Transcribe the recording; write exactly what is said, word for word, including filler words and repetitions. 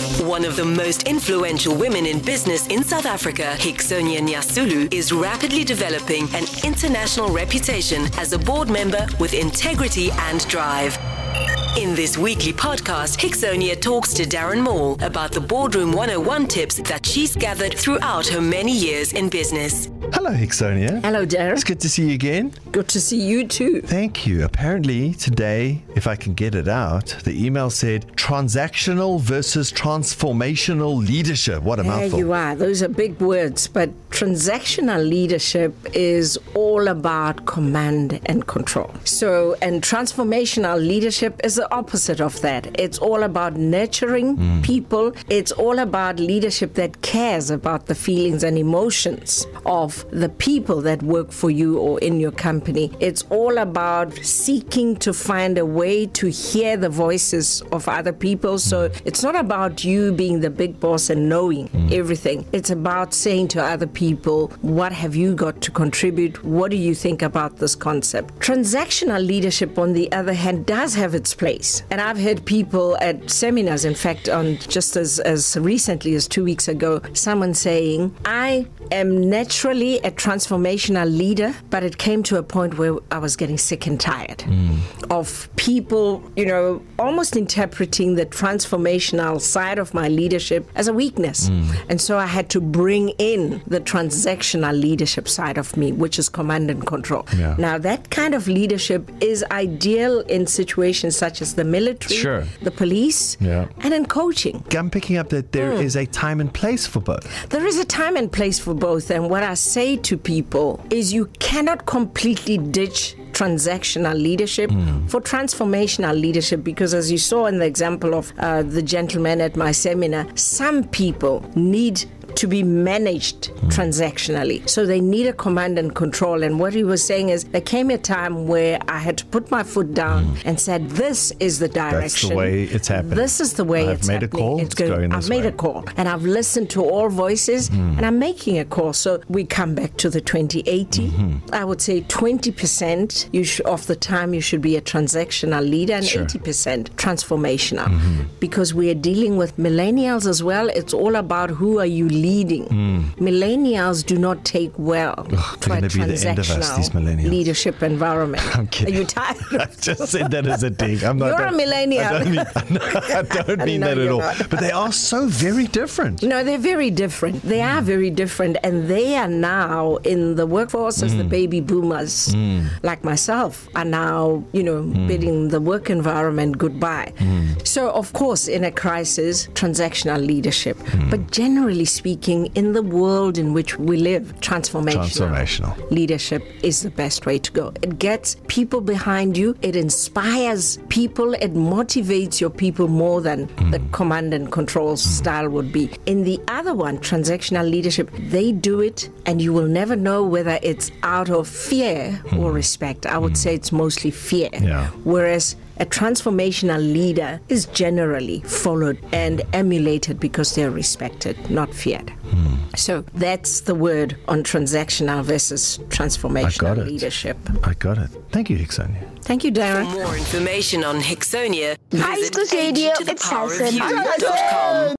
One of the most influential women in business in South Africa, Hixonia Nyasulu, is rapidly developing an international reputation as a board member with integrity and drive. In this weekly podcast, Hixonia talks to Darren Moore about the Boardroom one oh one tips that she's gathered throughout her many years in business. Hello, Hixonia. Hello, Darren. It's good to see you again. Good to see you too. Thank you. Apparently today, if I can get it out, the email said transactional versus transformational leadership. What a There mouthful. you are. Those are big words, but transactional leadership is all about command and control. So, and transformational leadership is the opposite of that. It's all about nurturing mm. people. It's all about leadership that cares about the feelings and emotions of the people that work for you or in your company. It's all about seeking to find a way to hear the voices of other people. So it's not about you being the big boss and knowing mm. everything. It's about saying to other people, what have you got to contribute? What do you think about this concept? Transactional leadership, on the other hand, does have its place. And I've heard people at seminars, in fact, on just as, as recently as two weeks ago, someone saying, I am naturally a transformational leader, but it came to a point where I was getting sick and tired mm. of people, you know, almost interpreting the transformational side of my leadership as a weakness. Mm. And so I had to bring in the transactional leadership side of me, which is command and control. Yeah. Now, that kind of leadership is ideal in situations such as the military, sure. the police, yeah. and in coaching. I'm picking up that there mm. is a time and place for both. There is a time and place for both. And what I say to people is you cannot completely ditch transactional leadership mm. for transformational leadership, because as you saw in the example of uh, the gentleman at my seminar, some people need to be managed mm. transactionally. So they need a command and control. And what he was saying is there came a time where I had to put my foot down mm. and said, this is the direction. That's the way it's happening. This is the way I've it's made happening. A call, it's it's going, going I've this made way. a call. And I've listened to all voices mm. and I'm making a call. So we come back to the twenty eighty. Mm-hmm. I would say twenty percent you sh- of the time you should be a transactional leader and sure. eighty percent transformational. Mm-hmm. Because we are dealing with millennials as well. It's all about who are you leading. Mm. Millennials do not take well Ugh, to a be the end of us, these millennials. leadership environment. I'm kidding. Are you tired? I just said that as a dig. I'm not. You're a millennial. I don't mean, I don't mean no, that at all. Not. But they are so very different. No, they're very different. They mm. are very different, and they are now in the workforce as mm. the baby boomers, mm. like myself, are now, you know, mm. bidding the work environment goodbye. Mm. So, of course, in a crisis, transactional leadership. Mm. But generally speaking, in the world in which we live, transformational, transformational leadership is the best way to go. It gets people behind you. It inspires people. It motivates your people more than mm. the command and control mm. style would be. In the other one, transactional leadership, they do it and you will never know whether it's out of fear mm. or respect. I would mm. say it's mostly fear. Yeah. Whereas a transformational leader is generally followed and emulated because they're respected, not feared. Hmm. So that's the word on transactional versus transformational leadership. I got it. Thank you, Hixonia. Thank you, Darren. For more information on Hixonia, Hi, visit Hixonia. to the It's power of Hassan. you dot com.